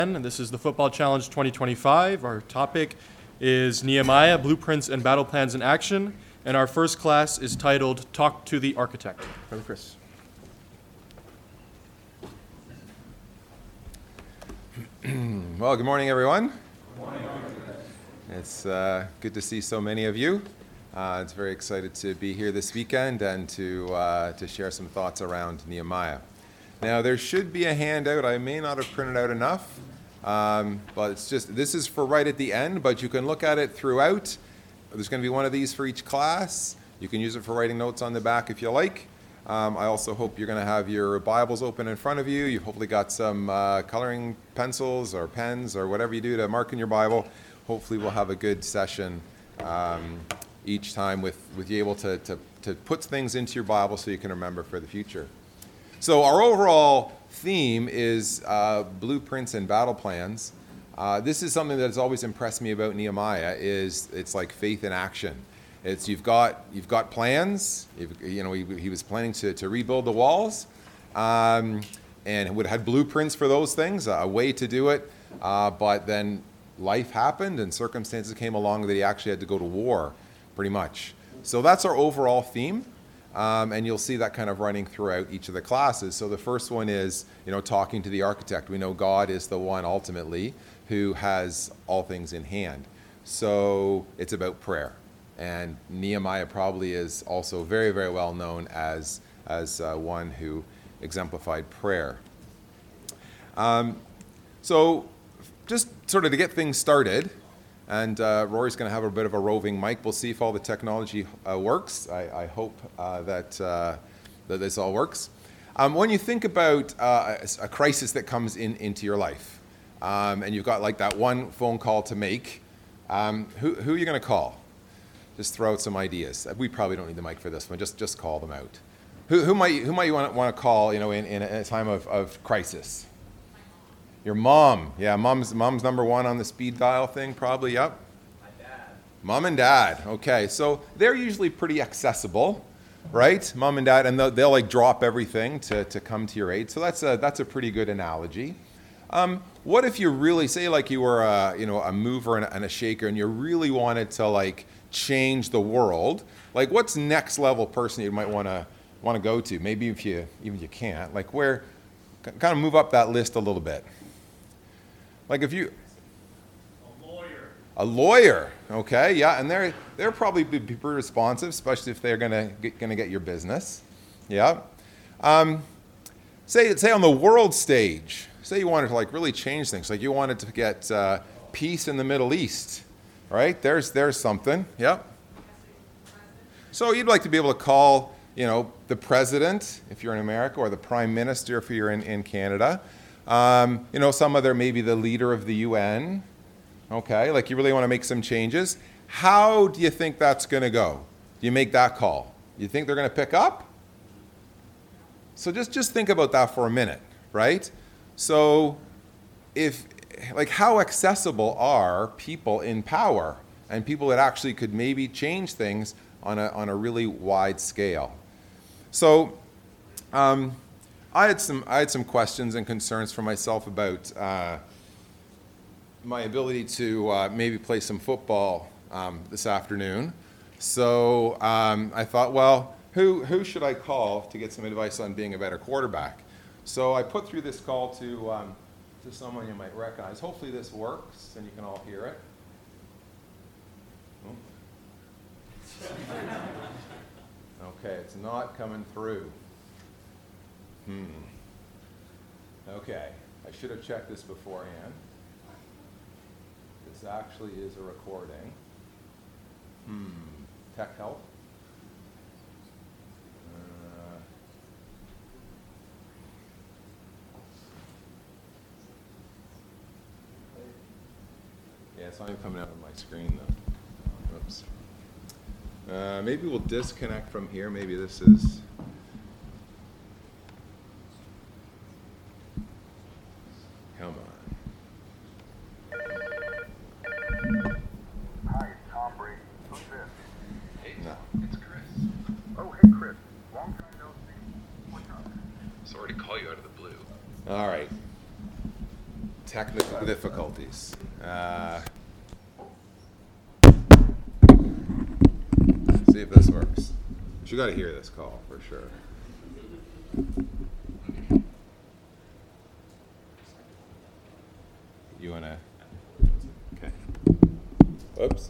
And this is the Football Challenge 2025. Our topic is Nehemiah, Blueprints and Battle Plans in Action. And our first class is titled Talk to the Architect. Brother Chris. Well, good morning, everyone. Good morning. It's good to see so many of you. It's very excited to be here this weekend and to share some thoughts around Nehemiah. Now, there should be a handout. I may not have printed out enough, but this is for right at the end, but you can look at it throughout. There's going to be one of these for each class. You can use it for writing notes on the back if you like. I also hope you're going to have your Bibles open in front of you. You've hopefully got some coloring pencils or pens or whatever you do to mark in your Bible. Hopefully we'll have a good session each time with you able to put things into your Bible so you can remember for the future. So our overall theme is blueprints and battle plans. This is something that has always impressed me about Nehemiah. It's like faith in action. It's you've got plans. He was planning to rebuild the walls, and had blueprints for those things, a way to do it. But then life happened, and circumstances came along that he actually had to go to war, pretty much. So that's our overall theme. And you'll see that kind of running throughout each of the classes. So the first one is, talking to the architect. We know God is the one ultimately who has all things in hand. So it's about prayer. And Nehemiah probably is also very, very well known as one who exemplified prayer. So just sort of to get things started, and Rory's going to have a bit of a roving mic. We'll see if all the technology works. I hope that this all works. When you think about a crisis that comes into your life, and you've got like that one phone call to make, who are you going to call? Just throw out some ideas. We probably don't need the mic for this one. Just call them out. Who might you want to call? In a time of crisis. Your mom. Yeah, mom's number one on the speed dial thing, probably, yep. My dad. Mom and dad, okay. So they're usually pretty accessible, right? Mom and dad, and they'll like drop everything to come to your aid. So that's a pretty good analogy. What if you really, say like you were a mover and a shaker and you really wanted to like change the world? Like what's next level person you might want to go to? Maybe if you can't, like where, kind of move up that list a little bit. Like if you, a lawyer, okay, yeah, and they're probably be pretty responsive, especially if they're gonna get your business, yeah. Say on the world stage, say you wanted to like really change things, like you wanted to get peace in the Middle East, right? There's something, yeah. So you'd like to be able to call, the president if you're in America, or the prime minister if you're in Canada. Some other, maybe the leader of the UN, okay, like you really want to make some changes. How do you think that's going to go? Do you make that call? You think they're going to pick up? So just think about that for a minute, right? So how accessible are people in power and people that actually could maybe change things on a really wide scale? So, I had some questions and concerns for myself about my ability to maybe play some football this afternoon. So I thought, well, who should I call to get some advice on being a better quarterback? So I put through this call to someone you might recognize. Hopefully this works and you can all hear it. Okay, it's not coming through. Okay, I should have checked this beforehand. This actually is a recording. Tech help? Yeah, it's not even coming out on my screen though. Oops. Maybe we'll disconnect from here. Maybe this is... Come on. Hi, it's Tom Brady. Who's this? Hey, no. It's Chris. Oh, hey, Chris. Long time no see. What's up? Sorry to call you out of the blue. All right. technical difficulties. See if this works. You got to hear this call for sure. You want to? Okay. Oops.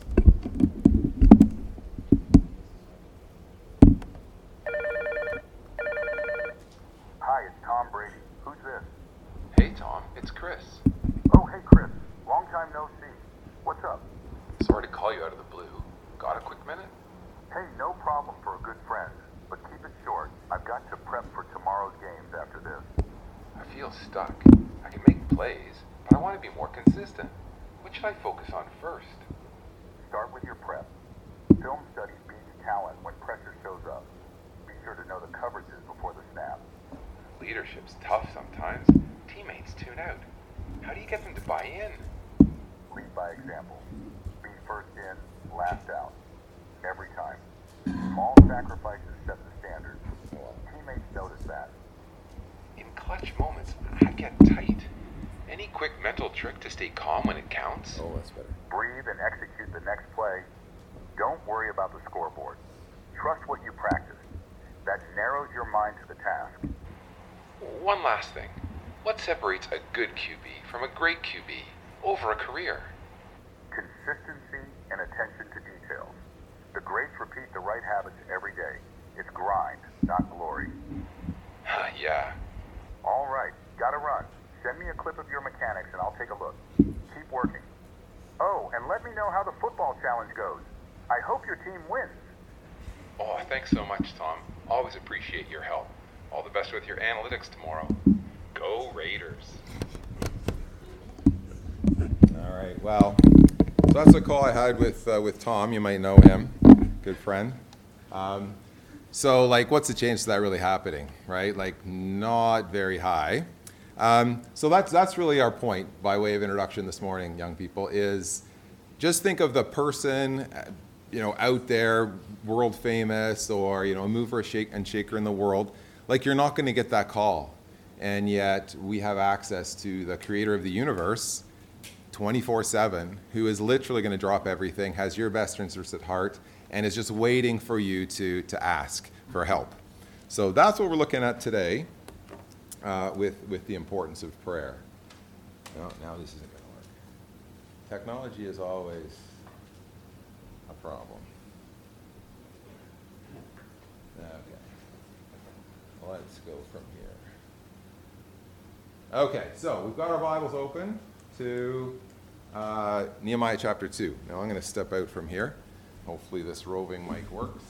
Hi, it's Tom Brady. Who's this? Hey Tom, it's Chris. Oh, hey, Chris. Long time no see. What's up? Sorry to call you out of the blue. Got a quick minute? Hey, no problem for a good friend. But keep it short. I've got to prep for tomorrow's games after this. I feel stuck. I can make plays, but I want to be more consistent. What should I focus on first? Start with your prep. Film studies beats talent when pressure shows up. Be sure to know the coverages before the snap. Leadership's tough sometimes. Teammates tune out. How do you get them to buy in? Lead by example. Be first in, last out. Every time. Small sacrifices set the standard. Teammates notice that. In clutch moments, I get tight. Any quick mental trick to stay calm when it counts? Oh, that's better. Breathe and execute the next play. Don't worry about the scoreboard. Trust what you practice. That narrows your mind to the task. One last thing. What separates a good QB from a great QB over a career? Consistency and attention to details. The greats repeat the right habits every day. It's grind, not glory. Yeah. All right, gotta run. Send me a clip of your mechanics and I'll take a look. Keep working. Oh, and let me know how the football challenge goes. I hope your team wins. Oh, thanks so much, Tom. Always appreciate your help. All the best with your analytics tomorrow. Go Raiders. All right. Well, so that's a call I had with Tom. You might know him, good friend. So, like, what's the chance of that really happening, right? Like, not very high. So that's really our point by way of introduction this morning, young people, is just think of the person, out there, world famous, or, a mover and shaker in the world. Like, you're not going to get that call. And yet we have access to the creator of the universe 24/7, who is literally going to drop everything, has your best interests at heart, and is just waiting for you to ask for help. So that's what we're looking at today with the importance of prayer. Now this isn't going to work. Technology is always a problem. Okay. Let's go from here. Okay, so we've got our Bibles open to Nehemiah chapter 2. Now I'm going to step out from here. Hopefully this roving mic works.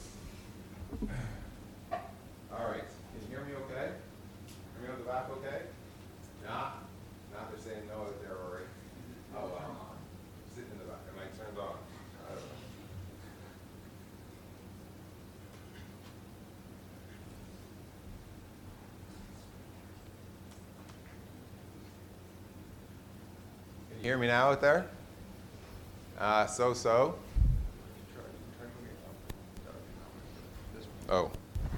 All right, can you hear me okay? Hear me out the back okay? Nah, they're saying no out there already. Oh, wow. Sitting in the back. Am I turned on? I don't know. Can you hear me now out there? So. Oh.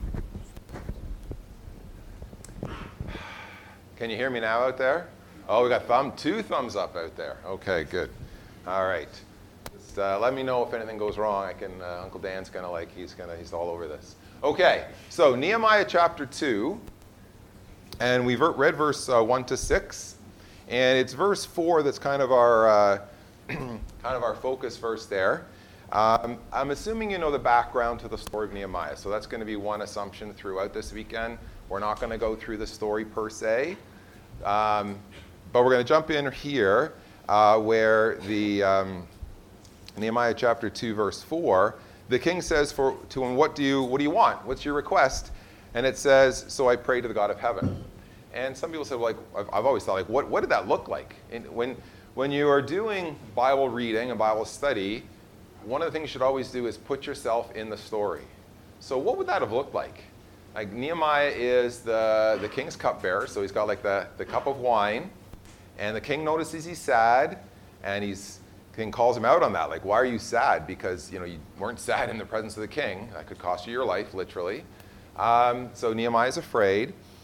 Can you hear me now out there? Oh, we got two thumbs up out there. Okay, good. All right. Just let me know if anything goes wrong. Uncle Dan's he's all over this. Okay, so Nehemiah chapter 2, and we've read verse 1 to 6, and it's verse 4 that's kind of our focus verse there. I'm assuming you know the background to the story of Nehemiah, so that's going to be one assumption throughout this weekend. We're not going to go through the story per se, but we're going to jump in here where the Nehemiah chapter 2, verse 4, the king says to him, what do you want? What's your request? And it says, so I pray to the God of heaven. And some people say, well, I've always thought, what did that look like? And when you are doing Bible reading and Bible study, one of the things you should always do is put yourself in the story. So what would that have looked like? Like Nehemiah is the king's cupbearer, so he's got like the cup of wine, and the king notices he's sad, and king calls him out on that. Like, why are you sad? Because you weren't sad in the presence of the king. That could cost you your life, literally. So Nehemiah's afraid.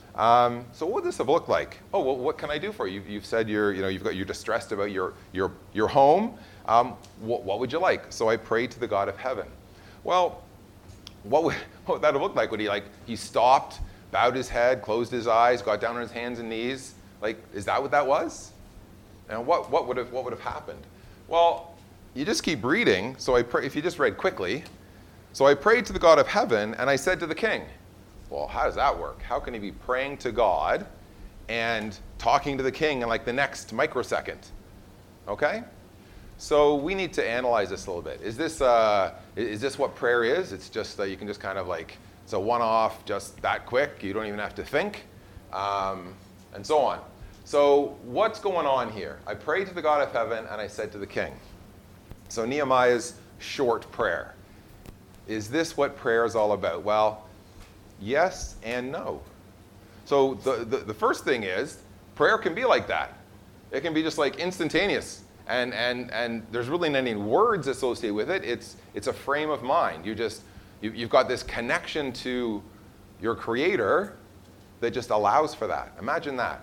So what would this have looked like? Oh, well, what can I do for you? You've said you're distressed about your home. What would you like? So I prayed to the God of heaven. Well, what would that have looked like? Would he stopped, bowed his head, closed his eyes, got down on his hands and knees? Like, is that what that was? And what would have happened? Well, you just keep reading. So if you just read quickly. So I prayed to the God of heaven, and I said to the king, well, how does that work? How can he be praying to God and talking to the king in like the next microsecond? Okay? So we need to analyze this a little bit. Is this what prayer is? It's just you can just kind of like, it's a one-off, just that quick. You don't even have to think, and so on. So what's going on here? I prayed to the God of heaven, and I said to the king. So Nehemiah's short prayer. Is this what prayer is all about? Well, yes and no. So the first thing is, prayer can be like that. It can be just like instantaneous. And there's really not any words associated with it. It's a frame of mind. You've got this connection to your Creator that just allows for that. Imagine that.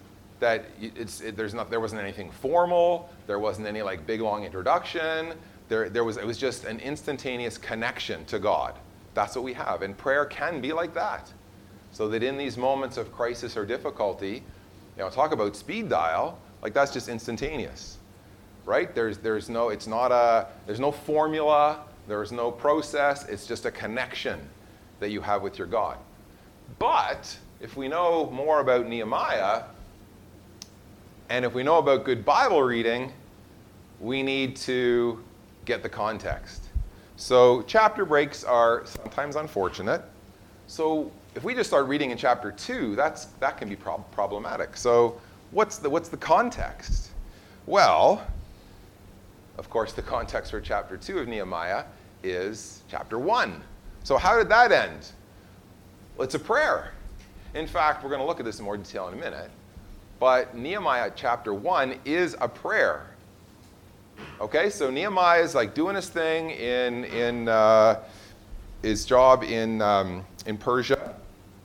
There wasn't anything formal. There wasn't any like big long introduction. It was just an instantaneous connection to God. That's what we have. And prayer can be like that. So that in these moments of crisis or difficulty, talk about speed dial, like that's just instantaneous. Right? There's no formula, there's no process, it's just a connection that you have with your God. But if we know more about Nehemiah, and if we know about good Bible reading, we need to get the context. So chapter breaks are sometimes unfortunate. So if we just start reading in chapter 2, that can be problematic. So what's the context? Well, of course, the context for chapter 2 of Nehemiah is chapter 1. So how did that end? Well, it's a prayer. In fact, we're going to look at this in more detail in a minute. But Nehemiah chapter 1 is a prayer. Okay, so Nehemiah is like doing his thing in his job in Persia.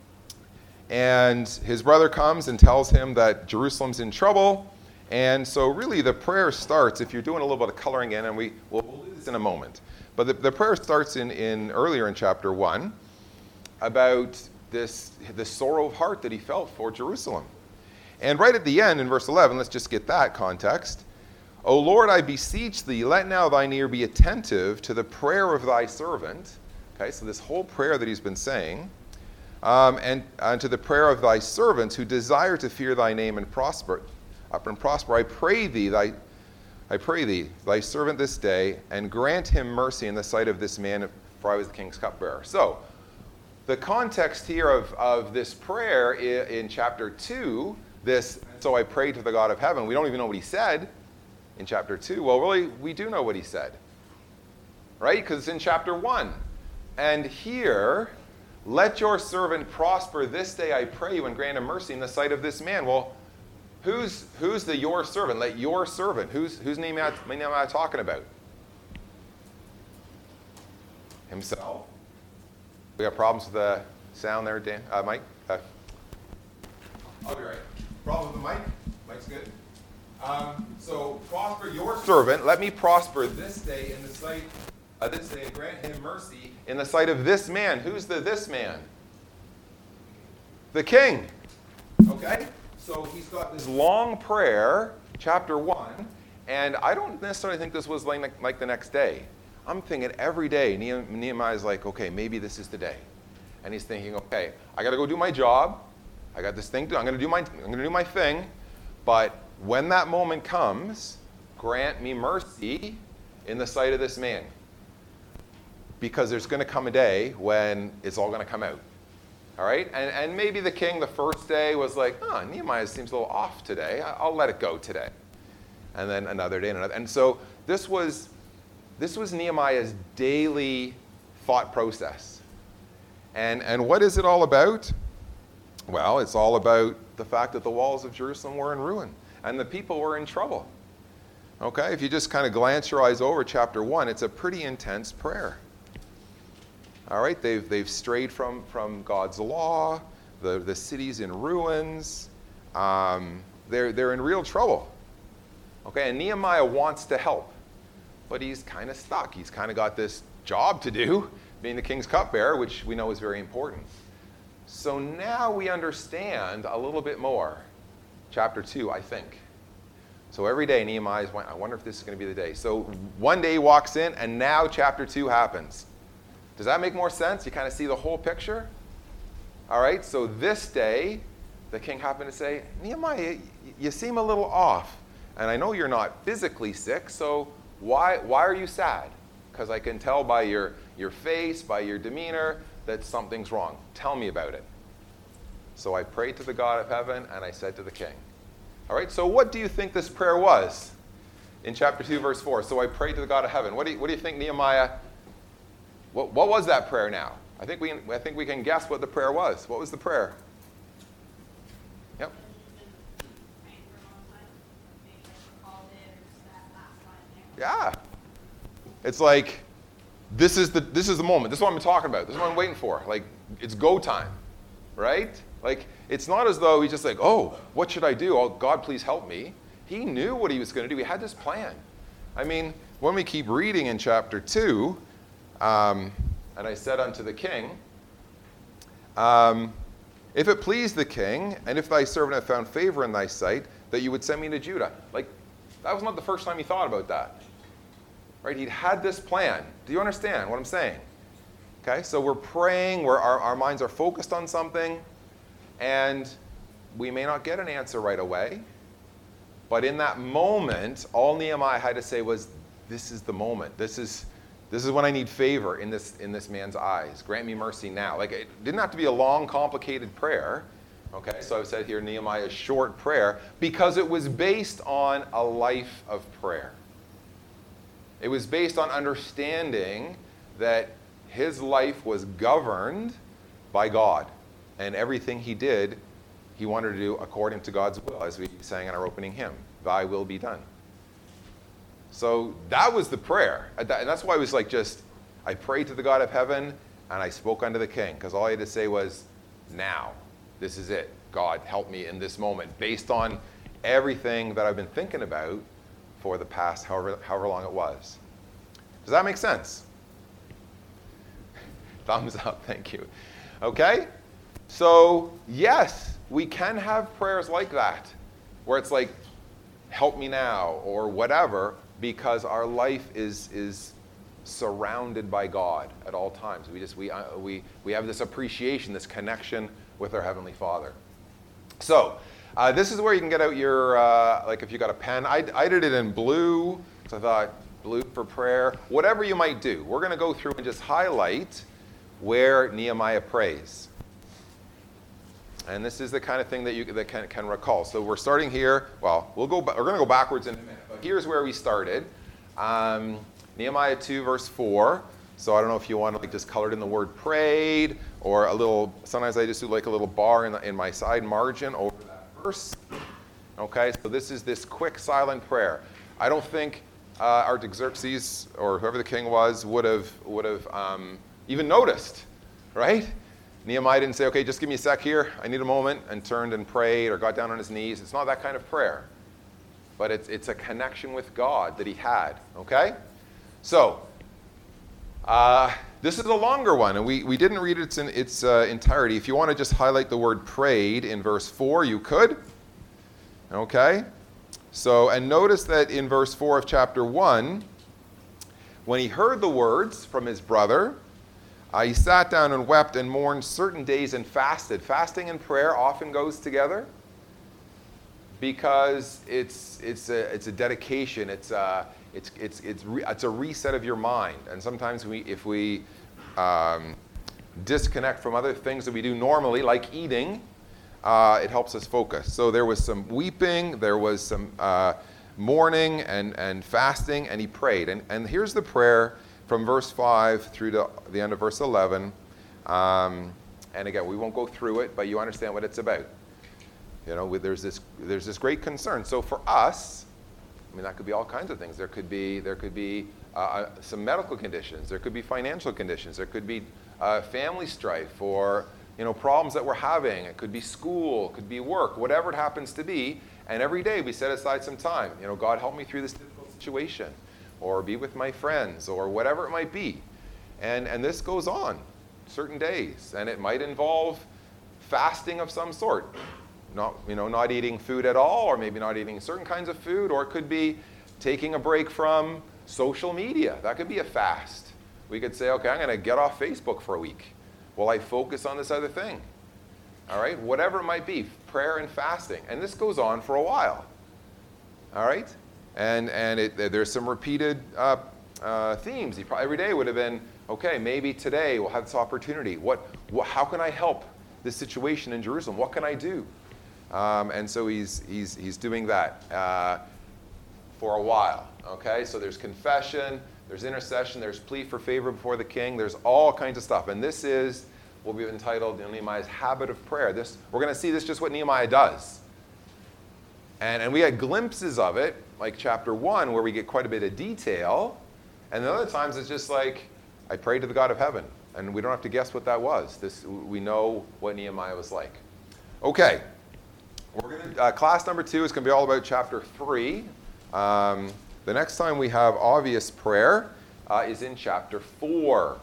And his brother comes and tells him that Jerusalem's in trouble. And so really the prayer starts, if you're doing a little bit of coloring in, and we'll do this in a moment. But the prayer starts in earlier in chapter 1 about this sorrow of heart that he felt for Jerusalem. And right at the end, in verse 11, let's just get that context. O Lord, I beseech thee, let now thine ear be attentive to the prayer of thy servant. Okay, so this whole prayer that he's been saying, and to the prayer of thy servants who desire to fear thy name and prosper. I pray thee, thy servant this day, and grant him mercy in the sight of this man, for I was the king's cupbearer. So, the context here of this prayer in chapter 2, so I prayed to the God of heaven. We don't even know what he said in chapter 2. Well, really, we do know what he said, right? Because it's in chapter 1. And here, let your servant prosper this day, I pray you, and grant him mercy in the sight of this man. Well, who's the your servant? Let your servant. Whose name am I talking about? Himself. We got problems with the sound there, Dan? Mike? I'll be right. Problem with the mic? Mike's good. So prosper your servant. Let me prosper this day in the sight. This day, grant him mercy in the sight of this man. Who's this man? The king. Okay. So he's got this long prayer, chapter 1, and I don't necessarily think this was like the next day. I'm thinking every day Nehemiah's like, okay, maybe this is the day. And he's thinking, okay, I got to go do my job. I got this thing to do. I'm going to do my thing. But when that moment comes, grant me mercy in the sight of this man. Because there's going to come a day when it's all going to come out. All right? And maybe the king the first day was like, Nehemiah seems a little off today. I'll let it go today. And then another day and another. And so this was Nehemiah's daily thought process. And what is it all about? Well, it's all about the fact that the walls of Jerusalem were in ruin and the people were in trouble. Okay? If you just kind of glance your eyes over chapter 1, it's a pretty intense prayer. All right, they've strayed from God's law. The city's in ruins. They're in real trouble. Okay, and Nehemiah wants to help, but he's kind of stuck. He's kind of got this job to do, being the king's cupbearer, which we know is very important. So now we understand a little bit more. Chapter 2, I think. So every day Nehemiah's, I wonder if this is going to be the day. So one day he walks in, and now chapter 2 happens. Does that make more sense? You kind of see the whole picture? All right, so this day, the king happened to say, Nehemiah, you seem a little off. And I know you're not physically sick, so why are you sad? Because I can tell by your face, by your demeanor, that something's wrong. Tell me about it. So I prayed to the God of heaven, and I said to the king. All right, so what do you think this prayer was? In chapter 2, verse 4, so I prayed to the God of heaven. What do you think Nehemiah, what was that prayer now? I think we can guess what the prayer was. What was the prayer? Yep. Yeah. It's like, this is the moment. This is what I'm talking about. This is what I'm waiting for. Like, it's go time, right? Like, it's not as though he's just like, oh, what should I do? Oh, God, please help me. He knew what he was going to do. He had this plan. I mean, when we keep reading in chapter 2, and I said unto the king, if it please the king, and if thy servant have found favor in thy sight, that you would send me to Judah. Like, that was not the first time he thought about that. Right? He'd had this plan. Do you understand what I'm saying? Okay, so we're praying, our minds are focused on something, and we may not get an answer right away, but in that moment, all Nehemiah had to say was, this is the moment. This is when I need favor in this man's eyes. Grant me mercy now. Like, it didn't have to be a long, complicated prayer. Okay, so I've said here Nehemiah's short prayer because it was based on a life of prayer. It was based on understanding that his life was governed by God, and everything he did, he wanted to do according to God's will, as we sang in our opening hymn, Thy will be done. So that was the prayer, and that's why it was like I prayed to the God of heaven, and I spoke unto the king, because all I had to say was, now, this is it. God, help me in this moment, based on everything that I've been thinking about for the past however long it was. Does that make sense? Thumbs up, thank you. Okay? So, yes, we can have prayers like that, where it's like, help me now, or whatever, because our life is surrounded by God at all times. We have this appreciation, this connection with our Heavenly Father. So, this is where you can get out your, like if you got a pen. I did it in blue, so I thought blue for prayer. Whatever you might do, we're going to go through and just highlight where Nehemiah prays. And this is the kind of thing that you can recall. So we're starting here. Well, we're going to go backwards in a minute. But here's where we started. Nehemiah 2, verse 4. So I don't know if you want to just color it in the word prayed, or a little, sometimes I just do like a little bar in my side margin over that verse. Okay, so this is this quick silent prayer. I don't think Artaxerxes, or whoever the king was, would have even noticed, right? Nehemiah didn't say, okay, just give me a sec here, I need a moment, and turned and prayed or got down on his knees. It's not that kind of prayer. But it's a connection with God that he had, okay? So, this is a longer one, and we didn't read it in its entirety. If you want to just highlight the word prayed in verse 4, you could. Okay? So, and notice that in verse 4 of chapter 1, when he heard the words from his brother, he sat down and wept and mourned certain days and fasted. Fasting and prayer often goes together because it's a dedication. It's a reset of your mind. And sometimes if we disconnect from other things that we do normally, like eating, it helps us focus. So there was some weeping, there was some mourning and fasting, and he prayed. And here's the prayer from verse 5 through to the end of verse 11. And again, we won't go through it, but you understand what it's about. You know, there's this great concern. So for us, I mean, that could be all kinds of things. There could be some medical conditions. There could be financial conditions. There could be family strife, or problems that we're having. It could be school, it could be work, whatever it happens to be. And every day we set aside some time. God, help me through this difficult situation, or be with my friends, or whatever it might be. And this goes on certain days, and it might involve fasting of some sort. Not eating food at all, or maybe not eating certain kinds of food, or it could be taking a break from social media. That could be a fast. We could say, okay, I'm going to get off Facebook for a week while I focus on this other thing. All right? Whatever it might be, prayer and fasting. And this goes on for a while. All right? And there's some repeated themes. Every day would have been, okay, maybe today we'll have this opportunity. How can I help this situation in Jerusalem? What can I do? And so he's doing that for a while. Okay? So there's confession, there's intercession, there's plea for favor before the king, there's all kinds of stuff. And this is what we've entitled Nehemiah's habit of prayer. We're going to see this just what Nehemiah does. And we had glimpses of it, like chapter 1, where we get quite a bit of detail. And then other times it's just like, I prayed to the God of heaven. And we don't have to guess what that was. We know what Nehemiah was like. Okay. Class number 2 is going to be all about chapter 3. The next time we have obvious prayer is in chapter 4.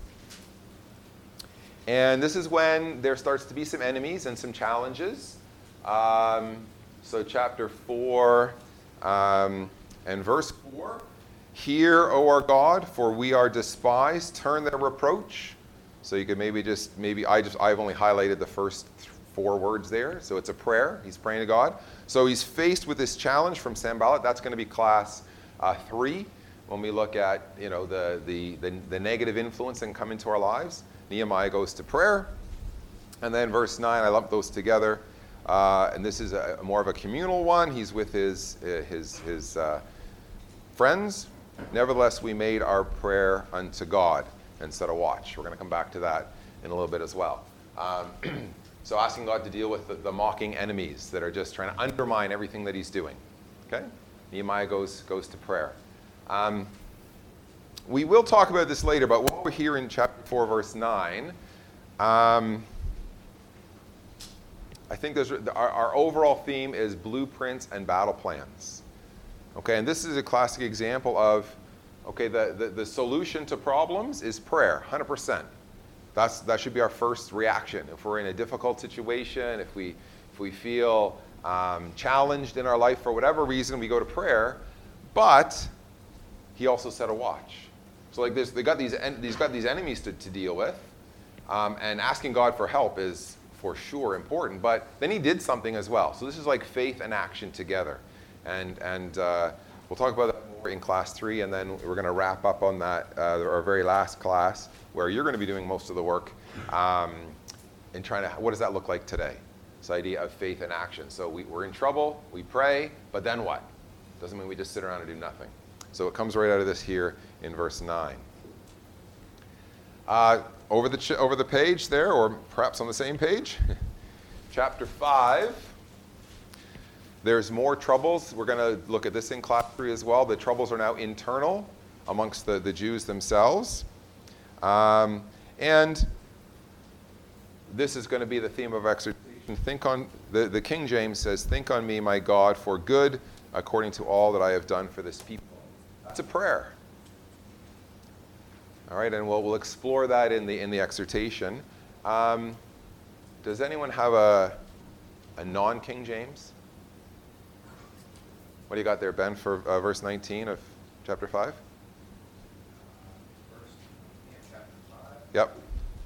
And this is when there starts to be some enemies and some challenges. So chapter 4 and verse 4. Hear, O our God, for we are despised. Turn their reproach. So you could I've only highlighted the first 4 words there. So it's a prayer. He's praying to God. So he's faced with this challenge from Sanballat. That's going to be class 3 when we look at the negative influence that can come into our lives. Nehemiah goes to prayer. And then verse 9, I lump those together. And this is more of a communal one. He's with his friends. Nevertheless, we made our prayer unto God and set a watch. We're going to come back to that in a little bit as well. So asking God to deal with the mocking enemies that are just trying to undermine everything that he's doing. Okay? Nehemiah goes to prayer. We will talk about this later, but while we're here in chapter 4, verse 9, I think our overall theme is blueprints and battle plans. Okay, and this is a classic example of, the solution to problems is prayer, 100%. That should be our first reaction. If we're in a difficult situation, if we feel challenged in our life for whatever reason, we go to prayer. But he also set a watch. So he's got these enemies to deal with, and asking God for help is for sure important. But then he did something as well. So this is like faith and action together, and we'll talk about that more in class 3, and then we're going to wrap up on that our very last class, where you're going to be doing most of the work in trying to, what does that look like today? This idea of faith and action. So we're in trouble, we pray, but then what? Doesn't mean we just sit around and do nothing. So it comes right out of this here in verse 9. Over the page there, or perhaps on the same page, chapter 5. There's more troubles. We're going to look at this in class 3 as well. The troubles are now internal amongst the Jews themselves. And this is going to be the theme of exhortation. Think on, the King James says, think on me, my God, for good, according to all that I have done for this people. That's a prayer. All right, and we'll explore that in the exhortation. Does anyone have a non-King James? What do you got there, Ben, for verse 19 of chapter 5? Yep.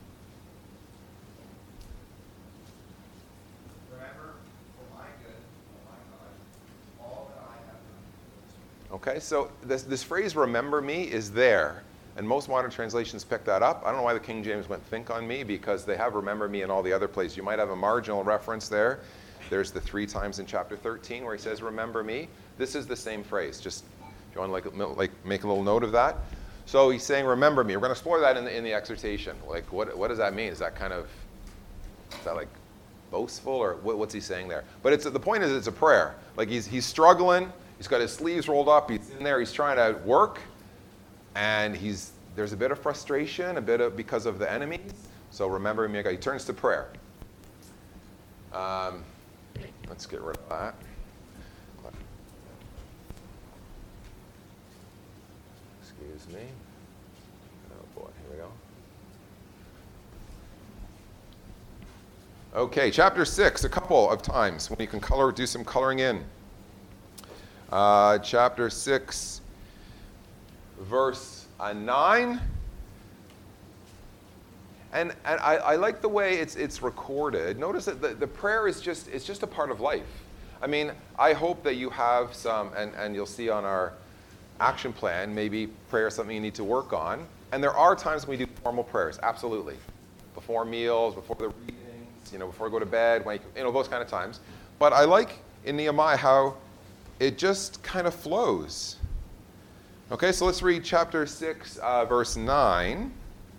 Remember for my good, oh my God, all that I have done. Okay, so this phrase, remember me, is there. And most modern translations pick that up. I don't know why the King James went think on me, because they have remember me in all the other places. You might have a marginal reference there. There's the 3 times in chapter 13 where he says, remember me. This is the same phrase. Just if you want to make a little note of that. So he's saying, remember me. We're going to explore that in the exhortation. Like, what does that mean? Is that like boastful, or what's he saying there? But the point is, it's a prayer. Like he's struggling. He's got his sleeves rolled up. He's in there. He's trying to work, and there's a bit of frustration, because of the enemies. So remembering my God. He turns to prayer. Let's get rid of that. Excuse me. Oh boy, here we go. Okay, chapter 6, a couple of times when you can do some coloring in. Chapter 6, verse 9. And I like the way it's recorded. Notice that the prayer is just a part of life. I mean, I hope that you have some, and you'll see on our action plan, maybe prayer is something you need to work on. And there are times when we do formal prayers, absolutely. Before meals, before the readings, before we go to bed, those kind of times. But I like in Nehemiah how it just kind of flows. Okay, so let's read chapter 6, verse 9.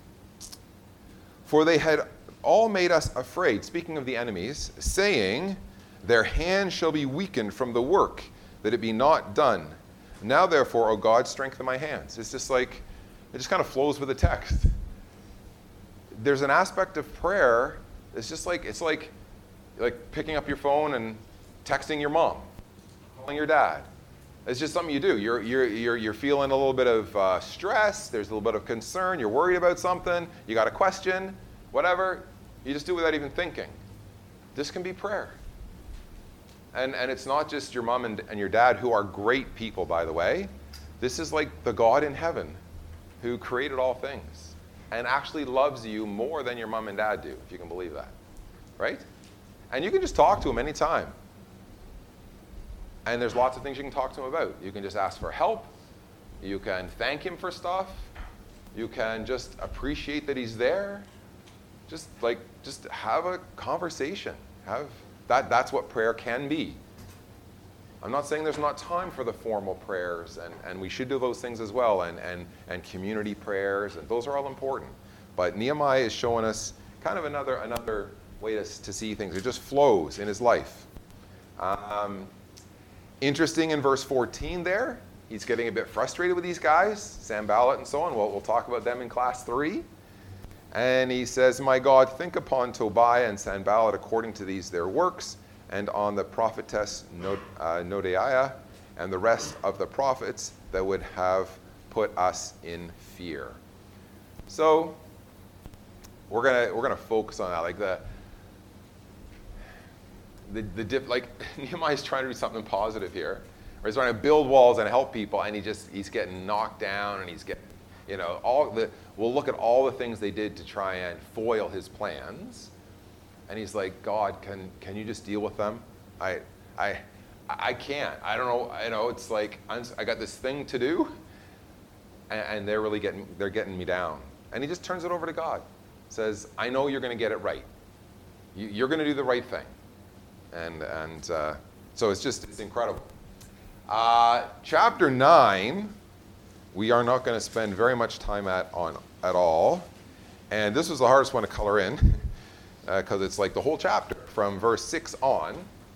For they had all made us afraid, speaking of the enemies, saying, their hand shall be weakened from the work, that it be not done. Now therefore, O God, strengthen my hands. It's just like, it just kind of flows with the text. There's an aspect of prayer, it's like picking up your phone and texting your mom, calling your dad. It's just something you do. You're feeling a little bit of stress. There's a little bit of concern. You're worried about something. You got a question, whatever. You just do it without even thinking. This can be prayer. And it's not just your mom and your dad, who are great people, by the way. This is like the God in heaven who created all things and actually loves you more than your mom and dad do, if you can believe that. Right? And you can just talk to him anytime. And there's lots of things you can talk to him about. You can just ask for help. You can thank him for stuff. You can just appreciate that he's there. Just have a conversation. That's what prayer can be. I'm not saying there's not time for the formal prayers, and we should do those things as well, and community prayers, and those are all important. But Nehemiah is showing us kind of another way to see things. It just flows in his life. Interesting in verse 14 there, he's getting a bit frustrated with these guys, Sanballat and so on. We'll talk about them in class 3. And he says, my God, think upon Tobiah and Sanballat according to these their works, and on the prophetess Noadiah and the rest of the prophets that would have put us in fear. So we're gonna focus on that, like Nehemiah's trying to do something positive here. Or he's trying to build walls and help people, and he's getting knocked down, and he's getting, we'll look at all the things they did to try and foil his plans. And he's like, God, can you just deal with them? I can't. I don't know. It's like I got this thing to do, and they're getting me down. And he just turns it over to God. Says, I know you're going to get it right. You're going to do the right thing. And so it's incredible. Chapter 9, we are not going to spend very much time at all. And this was the hardest one to color in, because it's like the whole chapter from verse 6 on.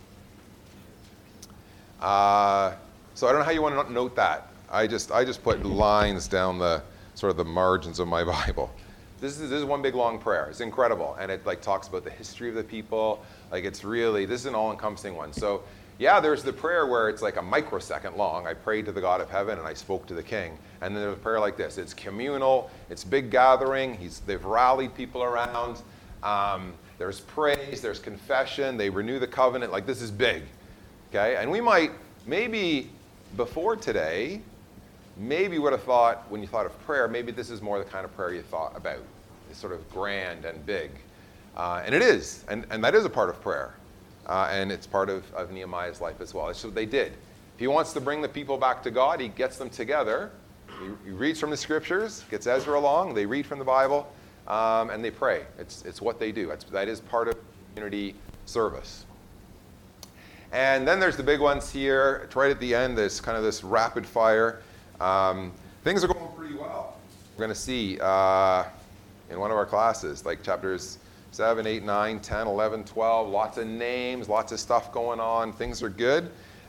So I don't know how you want to note that. I just put lines down the sort of the margins of my Bible. This is one big long prayer. It's incredible, and it talks about the history of the people. This is an all-encompassing one. So yeah, there's the prayer where it's like a microsecond long. I prayed to the God of heaven and I spoke to the king. And then there's a prayer like this. It's communal. It's big gathering. They've rallied people around. There's praise. There's confession. They renew the covenant. This is big. Okay, and we might maybe before today. Maybe you would have thought, when you thought of prayer, maybe this is more the kind of prayer you thought about. It's sort of grand and big. And it is, and that is a part of prayer. And it's part of Nehemiah's life as well. That's what they did. If he wants to bring the people back to God, he gets them together. He reads from the scriptures, gets Ezra along, they read from the Bible, and they pray. It's what they do. That is part of community service. And then there's the big ones here. Right at the end, there's kind of this rapid fire. Things are going pretty well. We're going to see in one of our classes, like chapters 7, 8, 9, 10, 11, 12, lots of names, lots of stuff going on. Things are good.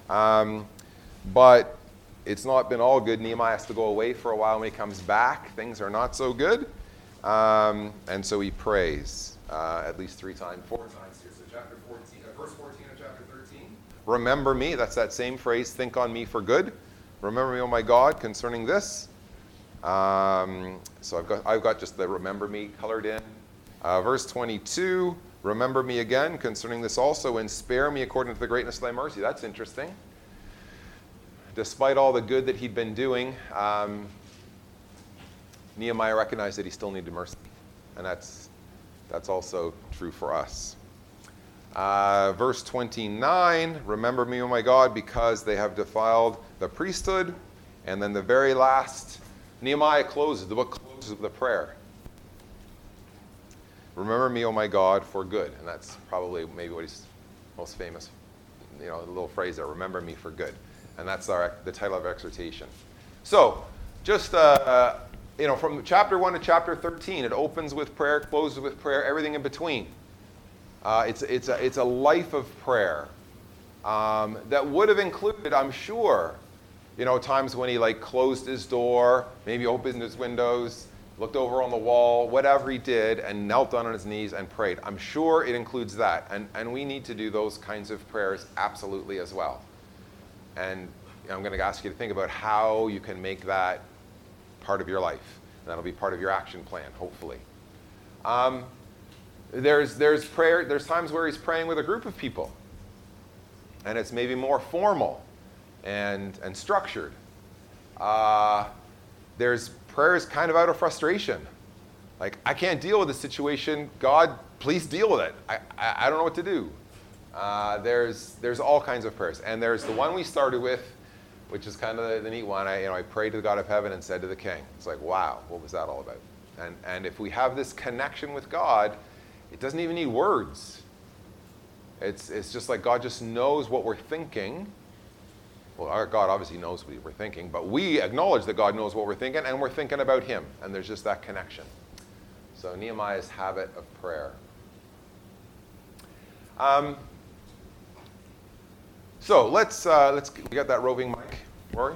But it's not been all good. Nehemiah has to go away for a while. When he comes back, things are not so good. And so he prays at least 4 times here. So chapter 14, verse 14 of chapter 13. Remember me, that's that same phrase, think on me for good. Remember me, O my God, concerning this. So I've got just the remember me colored in. Verse 22, remember me again concerning this also, and spare me according to the greatness of thy mercy. That's interesting. Despite all the good that he'd been doing, Nehemiah recognized that he still needed mercy. And that's also true for us. Verse 29, remember me, O my God, because they have defiled the priesthood. And then the very last, Nehemiah closes, the book closes with a prayer. Remember me, O my God, for good. And that's probably maybe what he's most famous, the little phrase there, remember me for good. And that's the title of our exhortation. So, just, from chapter 1 to chapter 13, it opens with prayer, closes with prayer, everything in between. It's a life of prayer that would have included, I'm sure, times when he closed his door, maybe opened his windows, looked over on the wall, whatever he did, and knelt down on his knees and prayed. I'm sure it includes that. And we need to do those kinds of prayers absolutely as well. And I'm going to ask you to think about how you can make that part of your life. And that'll be part of your action plan, hopefully. There's prayer. There's times where he's praying with a group of people. And it's maybe more formal and structured. There's prayers kind of out of frustration. I can't deal with this situation. God, please deal with it. I don't know what to do. There's all kinds of prayers. And there's the one we started with, which is kind of the neat one. I prayed to the God of heaven and said to the king. It's wow, what was that all about? And if we have this connection with God, it doesn't even need words. It's just God just knows what we're thinking. Well, our God obviously knows what we're thinking, but we acknowledge that God knows what we're thinking, and we're thinking about him. And there's just that connection. So Nehemiah's habit of prayer. So let's we got that roving mic, Rory?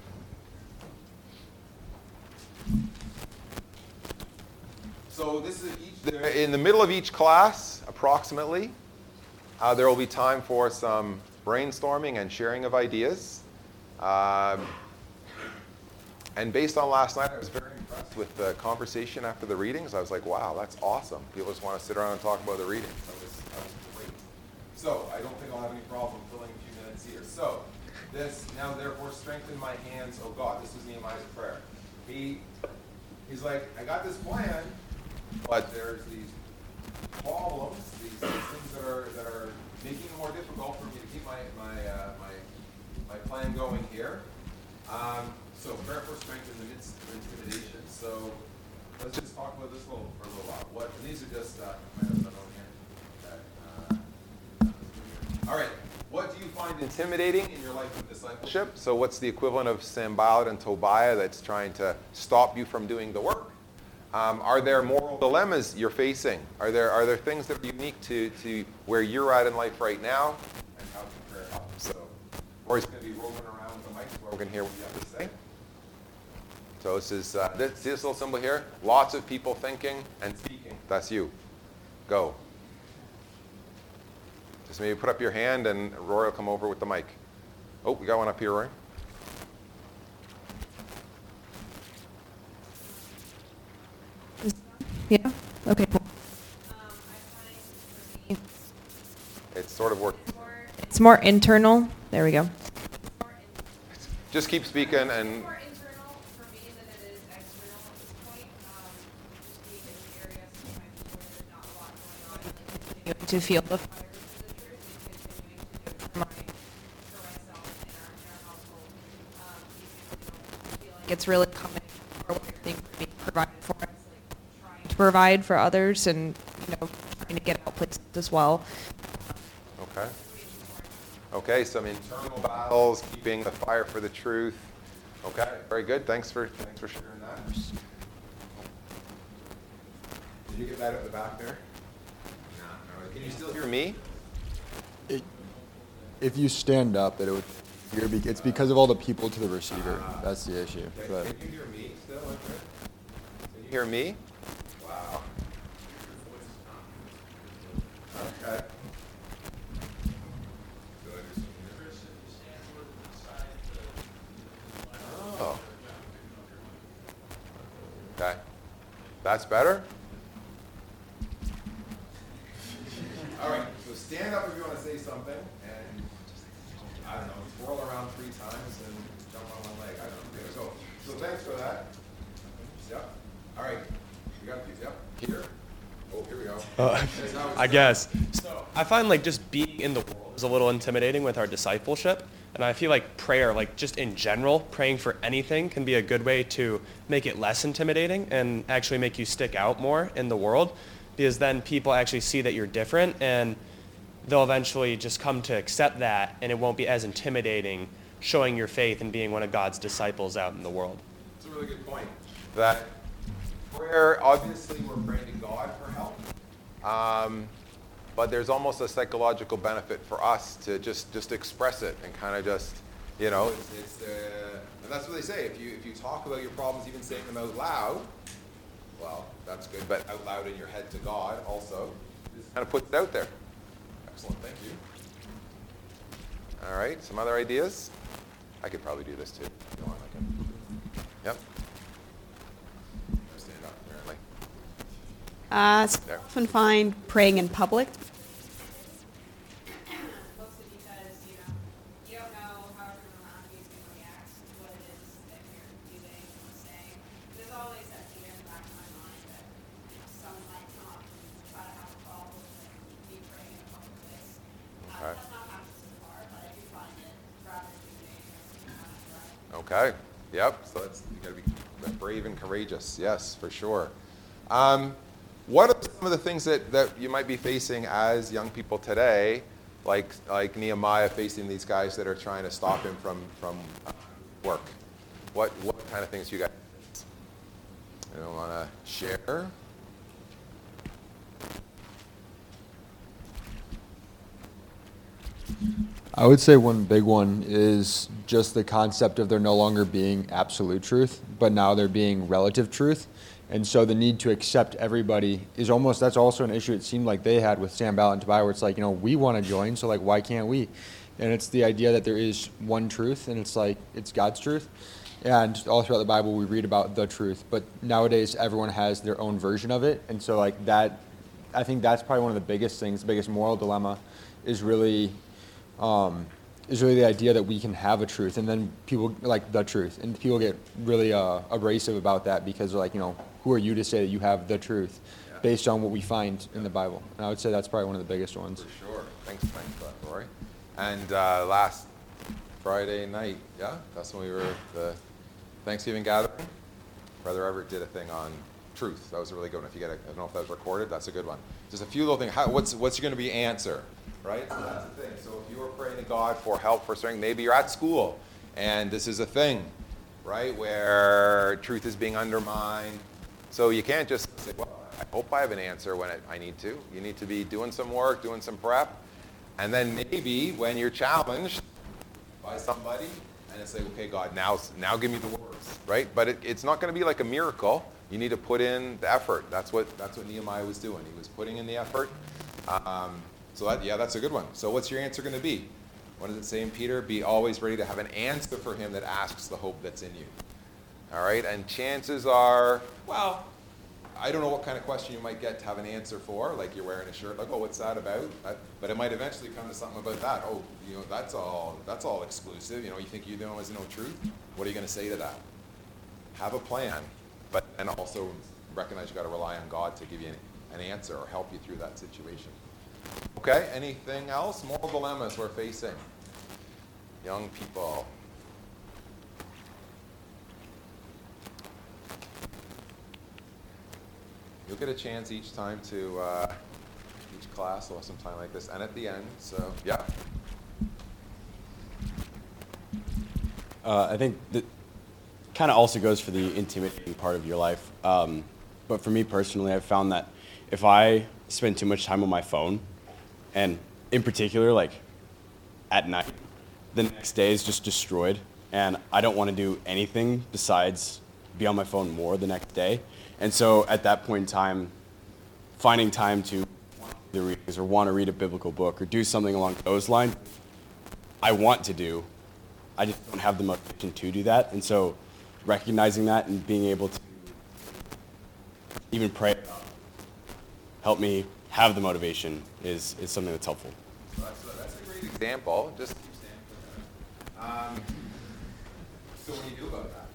So this is in the middle of each class, approximately. There will be time for some brainstorming and sharing of ideas. And based on last night, I was very impressed with the conversation after the readings. I was wow, that's awesome. People just want to sit around and talk about the readings. That was great. So I don't think I'll have any problem filling a few minutes here. So this, now therefore strengthen my hands, O God. This was Nehemiah's prayer. He's I got this plan, but there's these problems, these things that are making it more difficult for me to keep my plan going here. So prayer for strength in the midst of intimidation. So let's just talk about this for a little while. And these are just I might have some on here. All right. What do you find intimidating in your life of discipleship? So what's the equivalent of Sanballat and Tobiah that's trying to stop you from doing the work? Are there moral dilemmas you're facing? Are there things that are unique to where you're at in life right now? And how can prayer help? So Rory's going to be rolling around with the mic where we're going to hear what you have to say. So this is see this little symbol here? Lots of people thinking and speaking. That's you. Go. Just maybe put up your hand and Rory will come over with the mic. Oh, we got one up here, Rory. Yeah? Okay, cool. It's sort of work. It's more internal. There we go. Just keep speaking and. It's more internal for me than it is external at this point. Just being in the area, sometimes there's not a lot going on. Continuing to feel the fire. For myself in our household. Feel like It's really coming for what you're thinking being provided for us, trying to provide for others and, trying to get out places as well. Okay. Okay, some internal battles, keeping the fire for the truth. Okay, very good. Thanks for sharing that. Did you get that at the back there? No. Can you still hear me? If you stand up, it's because of all the people to the receiver. That's the issue. Okay. But Can you hear me still? Okay. Can you hear me? Oh. Okay. That's better? All right, so stand up if you want to say something, and I don't know, twirl around 3 times and jump on one leg. I don't know. So thanks for that. Yep. All right. You got these. Yep. Here. Oh, here we go. That's how it's I done. guess. So I find like just being in the world is a little intimidating with our discipleship. And I feel like prayer, like just in general, praying for anything can be a good way to make it less intimidating and actually make you stick out more in the world, because then people actually see that you're different and they'll eventually just come to accept that, and it won't be as intimidating showing your faith and being one of God's disciples out in the world. That's a really good point. That prayer, obviously, we're praying to God for help. But there's almost a psychological benefit for us to just express it and kind of just, you know, and that's what they say. If you talk about your problems, even saying them out loud, well, that's good. But out loud in your head to God also, just kind of puts it out there. Excellent, thank you. All right, some other ideas? I could probably do this too. Go on, I can. Yep. Stand up, apparently. So I often find praying in public. Mostly because, you don't know how everyone around you is going to react to what it is that you're doing and saying. There's always that fear in the back of my mind that someone might come up and try to have a problem with me praying in a public place. Okay. That's not happened so far, but I do find it rather intimidating or right. Okay. Yep. So you got to be brave and courageous. Yes, for sure. What are some of the things that you might be facing as young people today, like Nehemiah facing these guys that are trying to stop him from work? What kind of things you guys want to share? I would say one big one is just the concept of there no longer being absolute truth, but now there being relative truth. And so the need to accept everybody is almost, that's also an issue it seemed like they had with Sanballat and Tobiah, where it's like, we want to join, so like, why can't we? And it's the idea that there is one truth, and it's like, it's God's truth. And all throughout the Bible, we read about the truth, but nowadays everyone has their own version of it. And so like that, I think that's probably one of the biggest things, the biggest moral dilemma is really the idea that we can have a truth, and then people like the truth, and people get really abrasive about that because they're like, who are you to say that you have the truth based on what we find in the Bible? And I would say that's probably one of the biggest ones. For sure. Thanks for that, Rory. And last Friday night, that's when we were at the Thanksgiving gathering. Brother Everett did a thing on truth. That was a really good one. If you get I don't know if that was recorded. That's a good one. Just a few little things. What's going to be answer? Right? So that's the thing. So if you are praying to God for help, for something, maybe you're at school and this is a thing, right, where truth is being undermined. So you can't just say, well, I hope I have an answer when I need to. You need to be doing some work, doing some prep. And then maybe when you're challenged by somebody, and it's like, okay, God, now give me the words, right? But it's not going to be like a miracle. You need to put in the effort. That's what Nehemiah was doing. He was putting in the effort. So that's a good one. So what's your answer going to be? What does it say in Peter? Be always ready to have an answer for him that asks the hope that's in you. All right, and chances are, well, I don't know what kind of question you might get to have an answer for, like you're wearing a shirt, like, oh, what's that about? But it might eventually come to something about that. Oh, that's all exclusive. You think you know is no truth. What are you going to say to that? Have a plan, and also recognize you got to rely on God to give you an answer or help you through that situation. Okay, anything else? Moral dilemmas we're facing. Young people. You'll get a chance each time to, each class will have some time like this, and at the end, so, yeah. I think that kind of also goes for the intimidating part of your life. But for me personally, I've found that if I spend too much time on my phone, and in particular, like at night, the next day is just destroyed, and I don't want to do anything besides be on my phone more the next day. And so at that point in time, finding time to read or want to read a biblical book or do something along those lines, I want to do. I just don't have the motivation to do that. And so recognizing that and being able to even pray, help me have the motivation is something that's helpful. That's a great example. Just keep standing for a minute. So what do you do about that?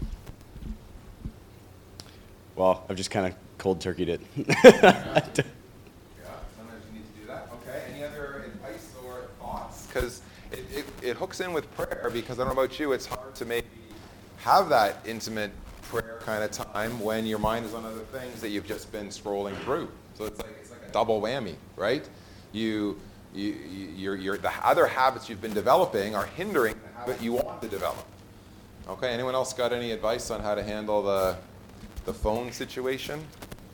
Well, I've just kind of cold turkeyed it. Yeah, sometimes you need to do that. Okay, any other advice or thoughts? Because it hooks in with prayer, because I don't know about you, it's hard to maybe have that intimate prayer kind of time when your mind is on other things that you've just been scrolling through. So it's like a double whammy, right? The other habits you've been developing are hindering the habit you want to develop. Okay, anyone else got any advice on how to handle the phone situation?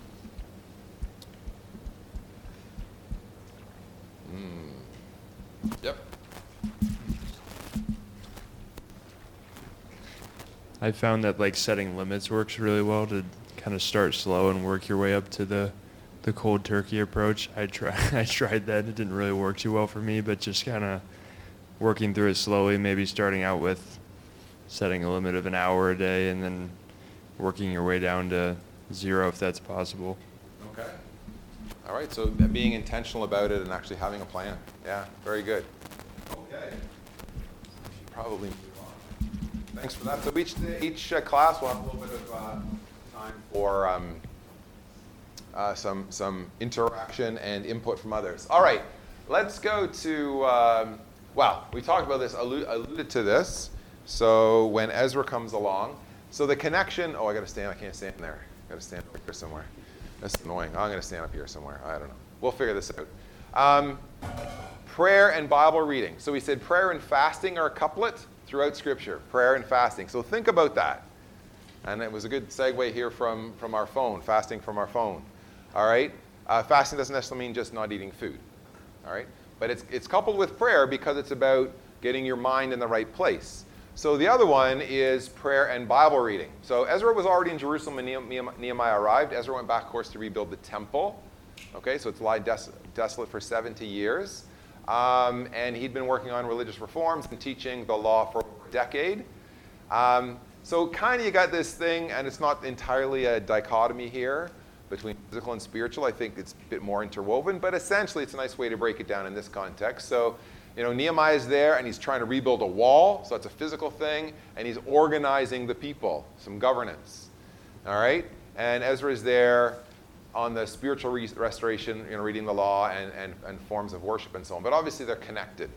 Yep. I found that like setting limits works really well to kind of start slow and work your way up to the cold turkey approach. I tried that. It didn't really work too well for me, but just kind of working through it slowly, maybe starting out with setting a limit of an hour a day and then working your way down to 0 if that's possible. Okay. All right, so being intentional about it and actually having a plan. Yeah, very good. Okay. Probably move on. Thanks for that. So each class will have a little bit of time for some interaction and input from others. All right, let's go to, well, we talked about this, alluded to this. So when Ezra comes along, so the connection, I can't stand there. I gotta stand up here somewhere. That's annoying. I'm gonna stand up here somewhere. I don't know. We'll figure this out. Prayer and Bible reading. So we said prayer and fasting are a couplet throughout Scripture. Prayer and fasting. So think about that. And it was a good segue here from our phone, fasting from our phone. All right? Fasting doesn't necessarily mean just not eating food. All right? But it's coupled with prayer because it's about getting your mind in the right place. So the other one is prayer and Bible reading. So Ezra was already in Jerusalem when Nehemiah arrived. Ezra went back, of course, to rebuild the temple. Okay, so it's lied desolate for 70 years. And he'd been working on religious reforms and teaching the law for over a decade. So kind of you got this thing, and it's not entirely a dichotomy here between physical and spiritual. I think it's a bit more interwoven, but essentially it's a nice way to break it down in this context. So, Nehemiah is there, and he's trying to rebuild a wall, so that's a physical thing, and he's organizing the people, some governance. All right? And Ezra is there on the spiritual restoration, reading the law and forms of worship and so on. But obviously they're connected.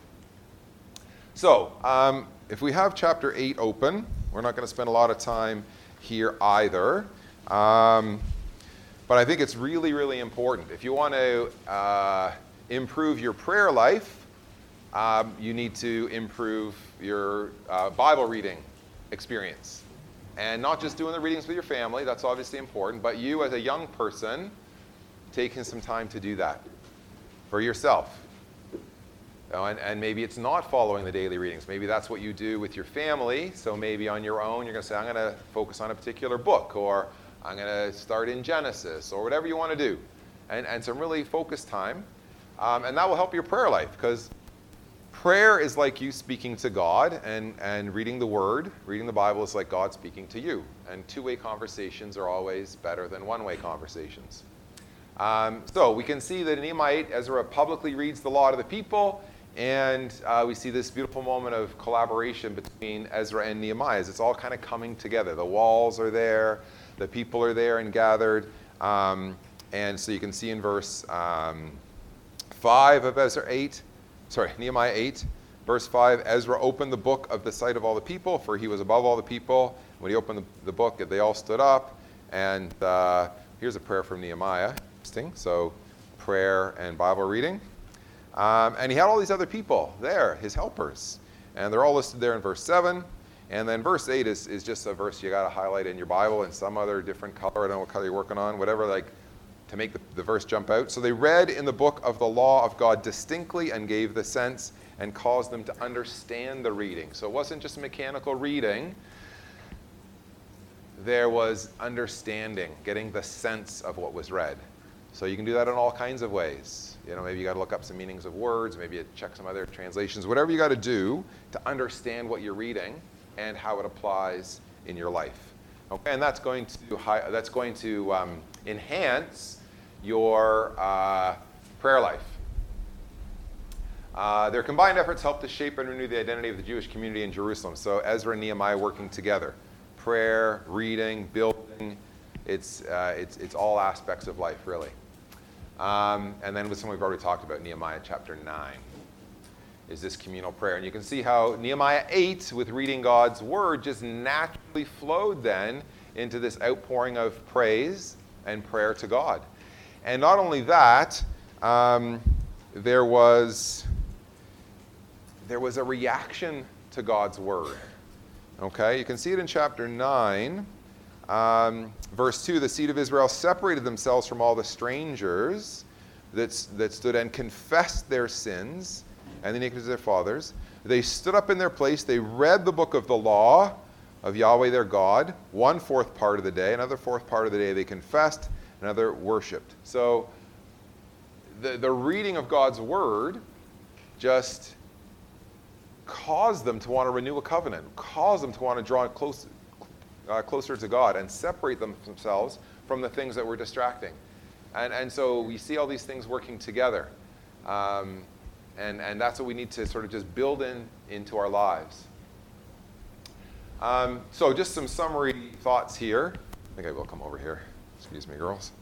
So, if we have chapter 8 open, we're not going to spend a lot of time here either. But I think it's really, really important. If you want to improve your prayer life, you need to improve your Bible reading experience. And not just doing the readings with your family, that's obviously important, but you as a young person, taking some time to do that for yourself. And maybe it's not following the daily readings. Maybe that's what you do with your family. So maybe on your own, you're going to say, I'm going to focus on a particular book, or I'm going to start in Genesis, or whatever you want to do. And some really focused time. And that will help your prayer life, because prayer is like you speaking to God, and reading the Word, reading the Bible is like God speaking to you. And two-way conversations are always better than one-way conversations. So we can see that in Nehemiah 8, Ezra publicly reads the law to the people, and we see this beautiful moment of collaboration between Ezra and Nehemiah as it's all kind of coming together. The walls are there, the people are there and gathered. And so you can see in verse 5 of Nehemiah 8, verse 5, Ezra opened the book of the sight of all the people, for he was above all the people. When he opened the book, they all stood up. And here's a prayer from Nehemiah. Interesting. So prayer and Bible reading. And he had all these other people there, his helpers. And they're all listed there in verse 7. And then verse 8 is just a verse you got to highlight in your Bible in some other different color. I don't know what color you're working on, whatever, to make the verse jump out. So they read in the book of the law of God distinctly and gave the sense and caused them to understand the reading. So it wasn't just mechanical reading. There was understanding, getting the sense of what was read. So you can do that in all kinds of ways. Maybe you got to look up some meanings of words, maybe you check some other translations, whatever you got to do to understand what you're reading and how it applies in your life. Okay, and that's going to enhance your prayer life. Their combined efforts help to shape and renew the identity of the Jewish community in Jerusalem. So Ezra and Nehemiah working together. Prayer, reading, building, it's all aspects of life, really. And then with something we've already talked about, Nehemiah chapter 9, is this communal prayer. And you can see how Nehemiah 8, with reading God's word, just naturally flowed then into this outpouring of praise and prayer to God. And not only that, there was a reaction to God's word. Okay, you can see it in chapter 9, verse 2. The seed of Israel separated themselves from all the strangers that stood and confessed their sins and the iniquities of their fathers. They stood up in their place. They read the book of the law of Yahweh their God, 1/4 part of the day. Another 4th part of the day they confessed, another worshipped. So the reading of God's word just caused them to want to renew a covenant, caused them to want to draw closer to God and separate themselves from the things that were distracting. And so we see all these things working together. And that's what we need to sort of just build into our lives. So just some summary thoughts here. I think I will come over here. Excuse me, girls.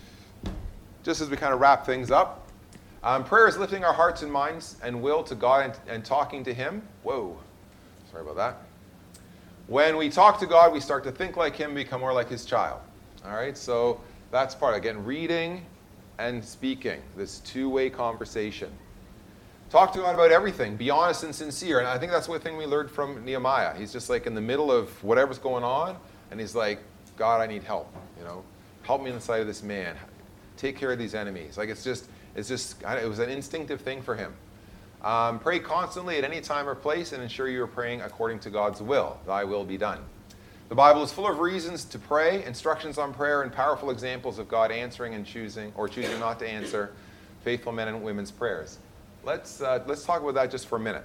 Just as we kind of wrap things up. Prayer is lifting our hearts and minds and will to God and talking to Him. Whoa, sorry about that. When we talk to God, we start to think like Him, become more like His child. All right, so that's part. Again, reading and speaking, this two-way conversation. Talk to God about everything. Be honest and sincere. And I think that's one thing we learned from Nehemiah. He's just like in the middle of whatever's going on, and he's like, God, I need help. Help me in the sight of this man. Take care of these enemies. Like it was an instinctive thing for him. Pray constantly at any time or place and ensure you are praying according to God's will. Thy will be done. The Bible is full of reasons to pray, instructions on prayer, and powerful examples of God answering and choosing not to answer faithful men and women's prayers. Let's talk about that just for a minute.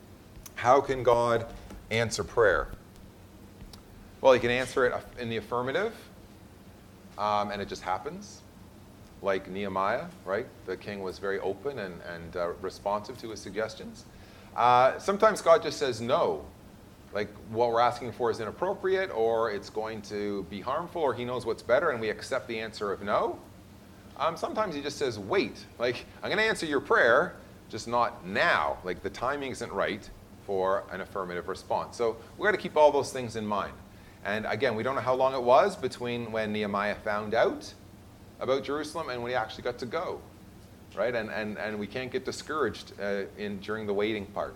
How can God answer prayer? Well, He can answer it in the affirmative, and it just happens. Like Nehemiah, right? The king was very open and responsive to his suggestions. Sometimes God just says no. Like what we're asking for is inappropriate, or it's going to be harmful, or He knows what's better, and we accept the answer of no. Sometimes He just says, wait. Like, I'm going to answer your prayer, just not now. Like the timing isn't right for an affirmative response. So we've got to keep all those things in mind. And again, we don't know how long it was between when Nehemiah found out about Jerusalem and when he actually got to go, right? And we can't get discouraged during the waiting part.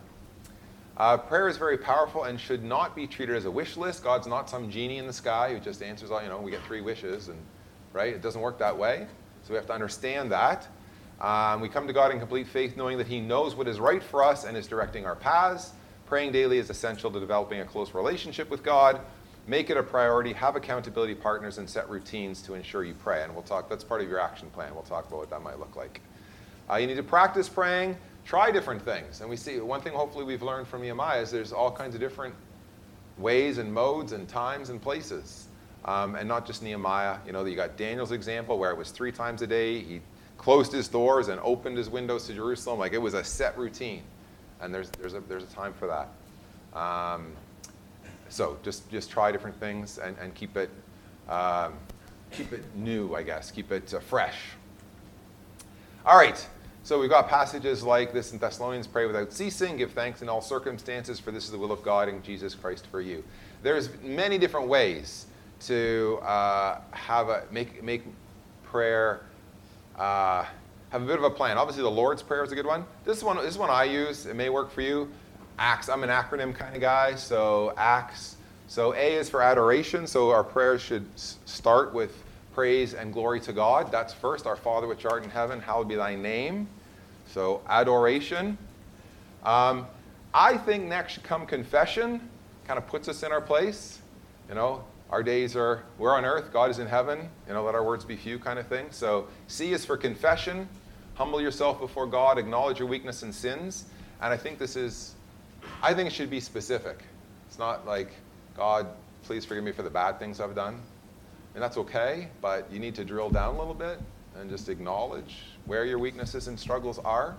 Prayer is very powerful and should not be treated as a wish list. God's not some genie in the sky who just answers all, we get 3 wishes, and right? It doesn't work that way. So we have to understand that. We come to God in complete faith, knowing that He knows what is right for us and is directing our paths. Praying daily is essential to developing a close relationship with God. Make it a priority, have accountability partners, and set routines to ensure you pray. And that's part of your action plan. We'll talk about what that might look like. You need to practice praying, try different things. And we see, one thing hopefully we've learned from Nehemiah is there's all kinds of different ways and modes and times and places. And not just Nehemiah. You got Daniel's example where it was 3 times a day. He closed his doors and opened his windows to Jerusalem. Like it was a set routine. And there's a time for that. So just try different things and keep it new, I guess. Keep it fresh. All right. So we've got passages like this in Thessalonians: pray without ceasing, give thanks in all circumstances, for this is the will of God in Jesus Christ for you. There's many different ways to make prayer have a bit of a plan. Obviously, the Lord's Prayer is a good one. This is one I use. It may work for you. ACTS. I'm an acronym kind of guy, so ACTS. So A is for adoration. So our prayers should start with praise and glory to God. That's first. Our Father which art in heaven, hallowed be thy name. So adoration. I think next should come confession. Kind of puts us in our place. Our days we're on earth, God is in heaven. Let our words be few kind of thing. So C is for confession. Humble yourself before God, acknowledge your weakness and sins. And I think it should be specific. It's not like, God, please forgive me for the bad things I've done. And that's okay, but you need to drill down a little bit and just acknowledge where your weaknesses and struggles are.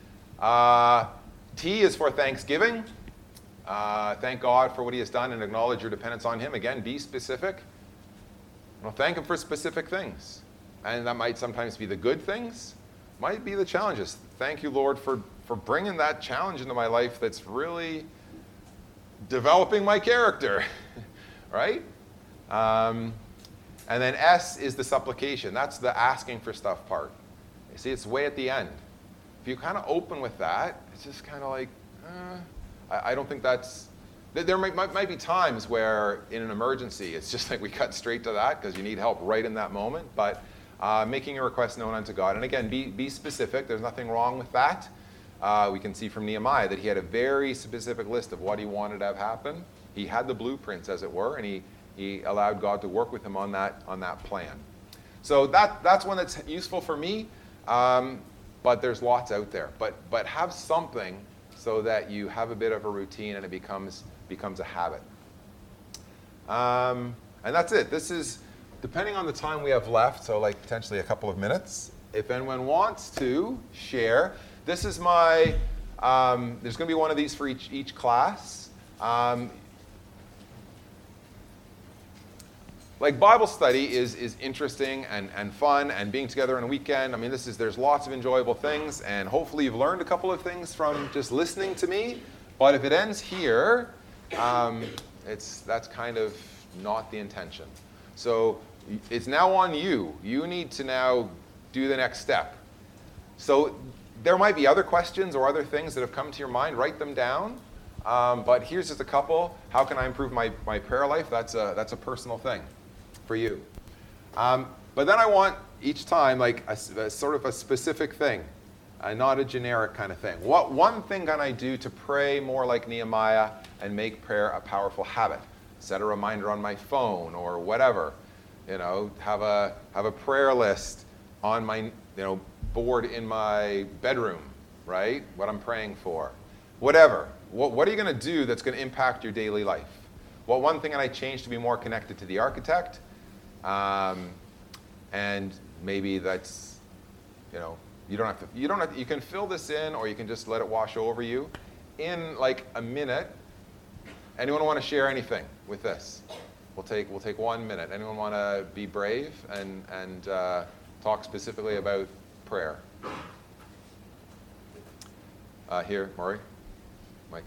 T is for thanksgiving. Thank God for what he has done and acknowledge your dependence on him. Again, be specific. Well, thank him for specific things. And that might sometimes be the good things, might be the challenges. Thank you, Lord, for bringing that challenge into my life that's really developing my character, right? And then S is the supplication. That's the asking for stuff part. You see, it's way at the end. If you kind of open with that, it's just kind of like, I don't think that's, there might be times where in an emergency, it's just like we cut straight to that because you need help right in that moment. But making a request known unto God. And again, be specific. There's nothing wrong with that. We can see from Nehemiah that he had a very specific list of what he wanted to have happen. He had the blueprints, as it were, and he allowed God to work with him on that plan. So that's one that's useful for me, but there's lots out there. But have something so that you have a bit of a routine and it becomes a habit. And that's it. This is, depending on the time we have left, so like potentially a couple of minutes, if anyone wants to share, this is my, there's going to be one of these for each class. Like Bible study is interesting and fun, and being together on a weekend. I mean, there's lots of enjoyable things, and hopefully you've learned a couple of things from just listening to me. But if it ends here, that's kind of not the intention. So it's now on you. You need to now do the next step. So there might be other questions or other things that have come to your mind. Write them down. But here's just a couple. How can I improve my prayer life? That's a personal thing for you. But then I want each time like a sort of a specific thing, not a generic kind of thing. What one thing can I do to pray more like Nehemiah and make prayer a powerful habit? Set a reminder on my phone or whatever. Have a prayer list on my board in my bedroom, right? What I'm praying for. Whatever. What are you going to do that's going to impact your daily life? Well, one thing that I changed to be more connected to the architect, and maybe that's, you can fill this in, or you can just let it wash over you in like a minute. Anyone want to share anything with this? We'll take 1 minute. Anyone want to be brave and talk specifically about prayer? Here, Maury, Mike.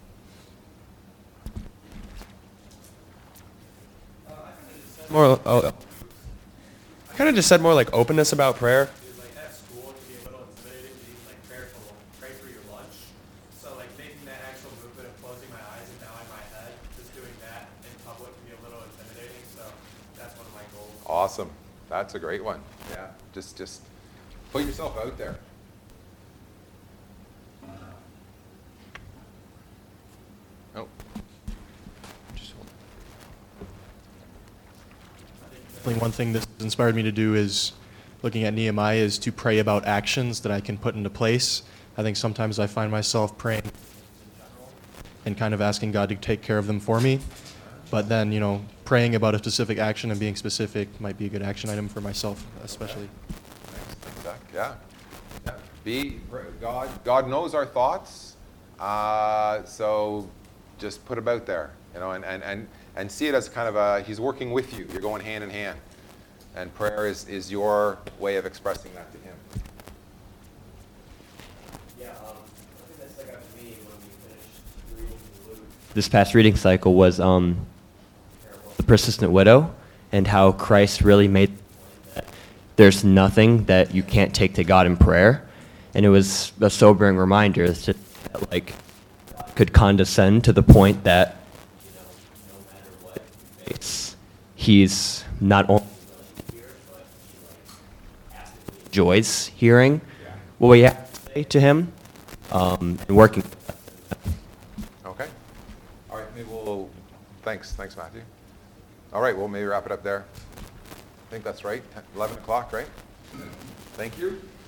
I kind of just said more like openness about prayer. Like at school, it can be a little intimidating to even like pray for your lunch. So like making that actual movement of closing my eyes and bowing my head, just doing that in public can be a little intimidating. So that's one of my goals. Awesome. That's a great one. Yeah. Just put yourself out there. Oh. One thing this inspired me to do is, looking at Nehemiah, is to pray about actions that I can put into place. I think sometimes I find myself praying and kind of asking God to take care of them for me. But then, praying about a specific action and being specific might be a good action item for myself, especially. Thanks, Zach. Yeah. God knows our thoughts. So just put it out there, and see it as kind of he's working with you. You're going hand in hand. And prayer is your way of expressing that to him. Yeah, I think that stuck out to me when we finished reading Luke. This past reading cycle was the persistent widow, and how Christ really made that there's nothing that you can't take to God in prayer. And it was a sobering reminder that like could condescend to the point that no matter what he's not only here, but actively enjoys hearing what we have to say to him and working. Okay. All right. Maybe thanks, Matthew. All right. We'll maybe wrap it up there. I think that's right. 11 o'clock, right? Thank you.